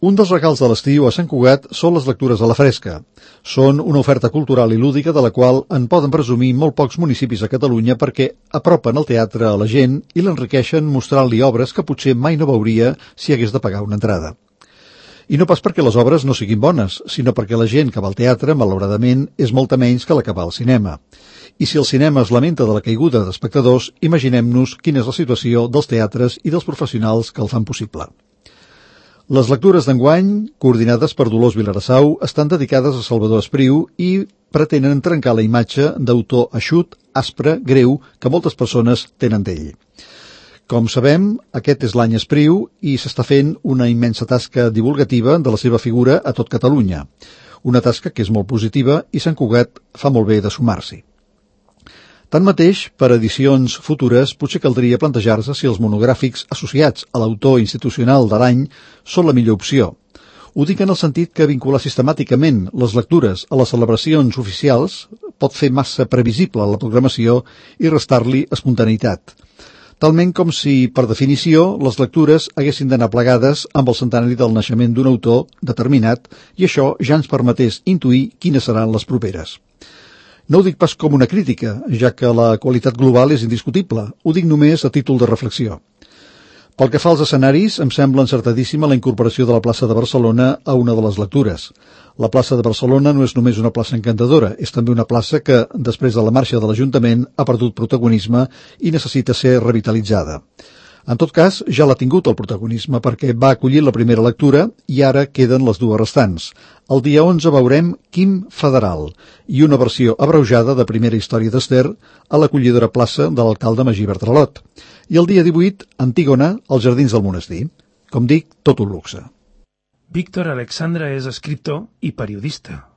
Un dels regals de l'estiu a Sant Cugat són les lectures a la fresca. Són una oferta cultural i lúdica de la qual en poden presumir molt pocs municipis a Catalunya perquè apropen el teatre a la gent i l'enriqueixen mostrant-li obres que potser mai no veuria si hagués de pagar una entrada. I no pas perquè les obres no siguin bones, sinó perquè la gent que va al teatre, malauradament, és molta menys que la que va al cinema. I si el cinema es lamenta de la caiguda d'espectadors, imaginem-nos quina és la situació dels teatres i dels professionals que el fan possible. Les lectures d'enguany, coordinades per Dolors Vilarassau, estan dedicades a Salvador Espriu i pretenen trencar la imatge d'autor eixut, aspre, greu, que moltes persones tenen d'ell. Com sabem, aquest és l'any Espriu i s'està fent una immensa tasca divulgativa de la seva figura a tot Catalunya. Una tasca que és molt positiva i Sant Cugat fa molt bé de sumar-s'hi. Tanmateix, per edicions futures, potser caldria plantejar-se si els monogràfics associats a l'autor institucional de l'any són la millor opció. Ho dic en el sentit que vincular sistemàticament les lectures a les celebracions oficials pot fer massa previsible la programació i restar-li espontaneïtat. Talment com si, per definició, les lectures haguessin d'anar plegades amb el centenari del naixement d'un autor determinat i això ja ens permetés intuir quines seran les properes. No ho dic pas com una crítica, ja que la qualitat global és indiscutible. Ho dic només a títol de reflexió. Pel que fa als escenaris, em sembla encertadíssima la incorporació de la plaça de Barcelona a una de les lectures. La plaça de Barcelona no és només una plaça encantadora, és també una plaça que, després de la marxa de l'Ajuntament, ha perdut protagonisme i necessita ser revitalitzada. En tot cas, ja l'ha tingut el protagonisme perquè va acollir la primera lectura i ara queden les dues restants. El dia 11 veurem Quim Federal i una versió abreujada de Primera història d'Ester a l'acollidora plaça de l'alcalde Magí Bertralot. I el dia 18, Antígona, als Jardins del Monestir. Com dic, tot un luxe. Víctor Alexandra és escriptor i periodista.